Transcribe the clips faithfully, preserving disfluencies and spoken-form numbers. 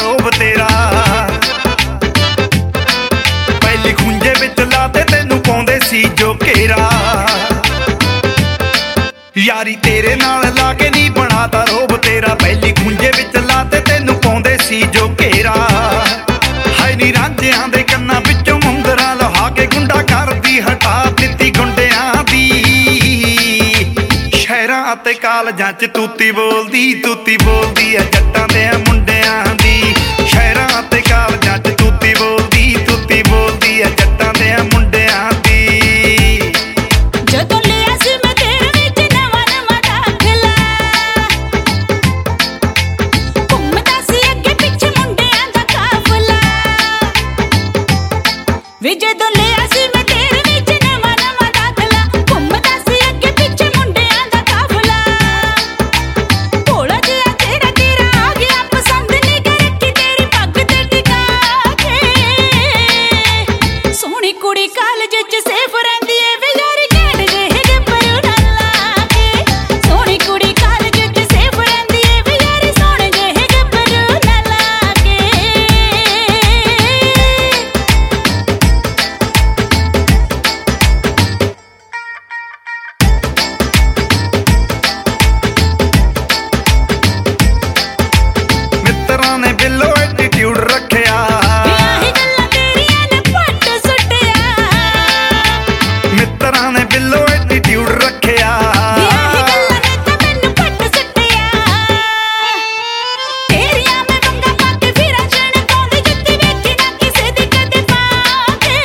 ਰੋਬ ਤੇਰਾ। ਪਹਿਲੀ ਖੁੰਝੇ ਵਿੱਚ ਲਾ ਤੇ ਤੈਨੂੰ ਪਾਉਂਦੇ ਸੀ ਜੋ ਘੇਰਾ। ਯਾਰੀ ਤੇਰੇ ਨਾਲ ਲਾ ਕੇ ਨਹੀਂ ਬਣਾਤਾ ਰੋਬ ਤੇਰਾ। ਪਹਿਲੀ ਖੁੰਝੇ ਵਿੱਚ ਲਾ ਤੇ ਤੈਨੂੰ ਪਾਉਂਦੇ ਸੀ ਜੋ ਘੇਰਾ। ਹਾਏ ਨੀ ਰਾਂਝਿਆਂ ਦੇ ਕੰਨਾਂ ਵਿੱਚੋਂ ਮੁੰਦਰਾਂ ਲਹਾ ਕੇ ਗੁੰਡਾ ਕਰਦੀ ਹਟਾ ਦਿੱਤੀ ਗੁੰਡਿਆਂ ਦੀ। ਸ਼ਹਿਰਾਂ ਅਤੇ ਕਾਲਜਾਂ ਚ ਤੂਤੀ ਬੋਲਦੀ ਤੂਤੀ ਬੋਲਦੀ ਐ ਜੱਟਾਂ ਦੇ ਮੁੰਡਿਆਂ ਦੀ। ਸ਼ਹਿਰਾਂ ਅਤੇ ਕਾਲਜਾਂ ਚ ਤੂਤੀ ਬੋਲਦੀ ਤੂਤੀ ਬੋਲਦੀ ਐ ਜੱਟਾਂ ਦੇ ਮੁੰਡਿਆਂ ਦੀ। ਜਦੋਂ ਲਿਆ ਸੀ ਮੈਂ ਤੇਰੇ ਵਿੱਚ ਨਵਾਂ ਨਵਾਂ ਦਾਖਲਾ, ਘੁੰਮਦਾ ਸੀ ਅੱਗੇ ਪਿੱਛੇ ਮੁੰਡਿਆਂ ਦਾ ਕਾਫਲਾ। ਵੇ ਜਦੋਂ ਲਿਆ ਸੀ ਮੈਂ ਤੇਰੇ ਵਿੱਚ ਨਵਾਂ ਨਵਾਂ ਦਾਖਲਾ, ਘੁੰਮਦਾ ਸੀ ਅੱਗੇ ਪਿੱਛੇ ਮੁੰਡਿਆਂ ਦਾ ਕਾਫਲਾ। ਭੋਲਾ ਜਿਹਾ ਤੇਰਾ ਤੇਰਾ ਆ ਗਿਆ ਪਸੰਦ ਨਹੀਂ ਰੱਖੀ ਤੇਰੀ ਪੱਗ ਤੇ ਟਿਕਾ ਕੇ। ਸੋਹਣੀ ਕੁੜੀ ਕਾਲਜ ਚ ਸੇਫ ਰਹਿੰਦੀ ਏ ਵੇ ਯਾਰੀ ਘੈਂਟ ਜਿਹੇ ਗੱਭਰੂ ਨਾਲ ਲਾ ਕੇ। ਸੋਹਣੀ ਕੁੜੀ ਕਾਲਜ ਚ ਸੇਫ ਰਹਿੰਦੀ ਏ ਵੇ ਯਾਰੀ ਸੋਹਣੇ ਜਿਹੇ ਗੱਭਰੂ ਨਾਲ ਲਾ ਕੇ। ਮਿੱਤਰਾਂ ਨੇ ਬਿੱਲੋ ਐਟੀਟਿਊਡ ਰੱਖਿਆ। ਆਹੀ ਗੱਲਾਂ ਤੇਰੀਆਂ ਨੇ ਪੱਟ ਸੁੱਟਿਆ। ਮਿੱਤਰਾਂ ਨੇ ਬਿੱਲੋ ਐਟੀਟਿਊਡ ਰੱਖਿਆ। ਆਹੀ ਗੱਲਾਂ ਨੇ ਤਾਂ ਮੈਨੂੰ ਪੱਟ ਸੁੱਟਿਆ। ਤੇਰੀਆਂ ਮੈਂ ਵੰਗਾਂ ਪਾ ਕੇ ਫਿਰਾਂ ਛਣ ਪਾਉਂਦੀ ਜੁੱਤੀ ਵੇਖੀ ਨਾ ਕਿਸੇ ਦੀ ਕਦੇ ਪਾ ਕੇ।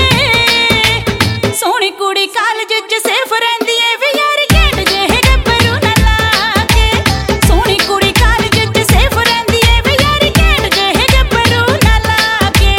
ਸੋਹਣੀ ਕੁੜੀ ਕਾਲਜ ਚ ਸੇਫ ਰਹਿੰਦੀ ਏ ਵੇ ਯਾਰੀ ਘੈਂਟ ਜਿਹੇ ਗੱਭਰੂ ਨਾਲ ਲਾ ਕੇ। ਸੋਹਣੀ ਕੁੜੀ ਕਾਲਜ ਚ ਸੇਫ ਰਹਿੰਦੀ ਏ ਵੇ ਯਾਰੀ ਘੈਂਟ ਜਿਹੇ ਗੱਭਰੂ ਨਾਲ ਲਾ ਕੇ।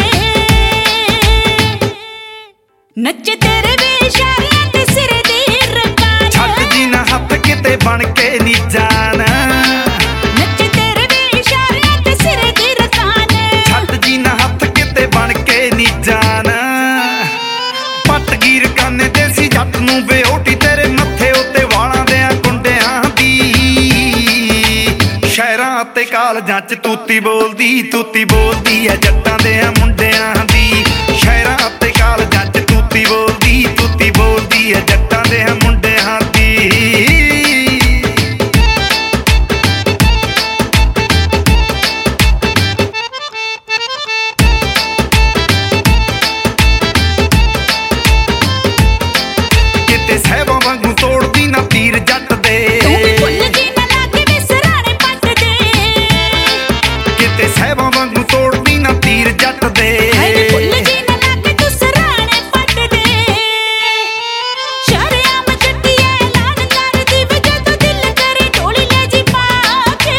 ਨੱਚੇ ਤੇਰੇ ਵੇ ਇਸ਼ਾਰਿਆਂ ਤੇ ਸਿਰੇ ਦੀ ਰਕਾਨ। ਛੱਡ ਜੀ ਨਾ ਹੱਥ ਕਿਤੇ ਬਣ ਕੇ ਨੀ ਜਾਣ। ਨੱਚੇ ਤੇਰੇ ਵੇ ਇਸ਼ਾਰਿਆਂ ਤੇ ਸਿਰੇ ਦੀ ਰਕਾਨ। ਛੱਡ ਜੀ ਨਾ ਹੱਥ ਕਿਤੇ ਬਣ ਕੇ ਨੀ ਜਾਣ। ਪੱਟ ਗੀਰ ਕਾਨੇ ਤੇ ਸੀ ਜੱਟ ਨੂੰ ਬੇਹੋਟੀ ਤੇਰੇ ਮੱਥੇ ਉੱਤੇ ਵਾਲਾਂ ਦੇ ਗੁੰਡਿਆਂ ਦੀ। ਸ਼ਹਿਰਾਂ ਅਤੇ ਕਾਲਜਾਂ ਚ ਤੂਤੀ ਬੋਲਦੀ ਤੂਤੀ ਬੋਲਦੀ ਐ ਜੱਟਾਂ ਦੇ ਮੁੰਡਿਆਂ ਦੀ। ਸ਼ਹਿਰਾਂ ਅਤੇ ਕਾਲਜਾਂ ਚ ਤੂਤੀ ਬੋਲਦੀ ਤੂਤੀ ਬੋਲਦੀ ਐ ਜੱਟਾਂ ਦੇ ਮੁੰਡਿਆਂ ਦੀ। ਕਿਤੇ ਸਾਹਿਬਾਂ ਵਾਂਗੂ ਤੋੜਦੀ ਨਾ ਤੀਰ ਜੱਟ ਦੇ। ਤੂੰ ਵੀ ਭੁੱਲ ਜੀ ਨਾ ਲਾਗੇ ਵੇ ਸਰਾਣੇ ਪੱਟ ਦੇ। ਕਿਤੇ ਸਾਹਿਬਾਂ ਵਾਂਗੂ ਤੋੜਦੀ ਨਾ ਤੀਰ ਜੱਟ ਦੇ। ਹਾਏ ਵੇ ਭੁੱਲ ਜੀ ਨਾ ਲਾਗੇ ਤੂੰ ਸਰਾਣੇ ਪੱਟ ਦੇ। ਸ਼ਰੇਆਮ ਜੱਟੀ ਐਲਾਨ ਕਰਦੀ ਵੇ ਜਦੋਂ ਦਿਲ ਕਰੇ ਢੋਲੀ ਲੈ ਜੀ ਪਾ ਕੇ।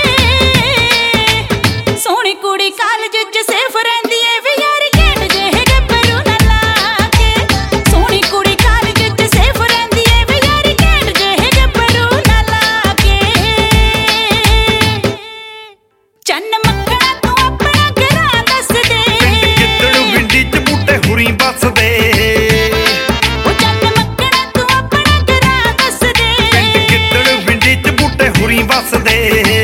ਸੋਹਣੀ ਕੁੜੀ ਕਾਲਜ ਚ ਸੇਫ ਰਹਿੰਦੀ ਏ ਵੇ ਯਾਰੀ ਘੈਂਟ ਜਿਹੇ ਗੱਭਰੂ ਨਾਲ ਲਾ ਕੇ। ਸੋਹਣੀ ਕੁੜੀ ਕਾਲਜ ਚ ਸੇਫ ਰਹਿੰਦੀ ਏ ਵੇ ਯਾਰੀ ਘੈਂਟ ਜਿਹੇ ਗੱਭਰੂ ਨਾਲ ਲਾ ਕੇ। ਚੰਨ ਮੱਖਣਾ ਤੂੰ ਆਪਣਾ ਘਰਾਂ ਦੱਸ ਦੇ। ਪਿੰਡ ਗਿੱਦੜੂ ਵਿੰਡੀ ਚ ਬੂਟੇ ਹੁਰੀ ਵੱਸਦੇ। ਉਹ ਚੰਨ ਮੱਖਣਾ ਤੂੰ ਆਪਣਾ ਘਰਾਂ ਦੱਸ ਦੇ। ਪਿੰਡ ਗਿੱਦੜੂ ਵਿੰਡੀ ਚ ਬੂਟੇ ਹੁਰੀ ਵੱਸਦੇ।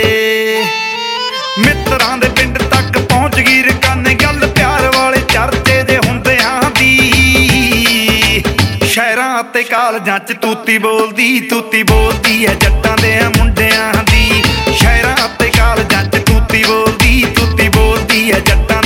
ਮਿੱਤਰਾਂ ਦੇ ਪਿੰਡ ਤੱਕ ਪਹੁੰਚ ਗਈ ਰਕਾਨੇ ਗੱਲ ਪਿਆਰ ਵਾਲੇ ਚਰਚੇ ਦੇ ਹੁੰਦਿਆਂ ਦੀ। ਸ਼ਹਿਰਾਂ ਅਤੇ ਕਾਲਜਾਂ ਚ ਤੂਤੀ ਬੋਲਦੀ ਤੂਤੀ ਬੋਲਦੀ ਐ ਜੱਟਾਂ ਦੇ ਮੁੰਡਿਆਂ ਦੀ। ਸ਼ਹਿਰਾਂ ਅਤੇ ਕਾਲਜਾਂ ਚ ਤੂਤੀ ਬੋਲਦੀ ਤੂਤੀ ਬੋਲਦੀ ਐ ਜੱਟਾਂ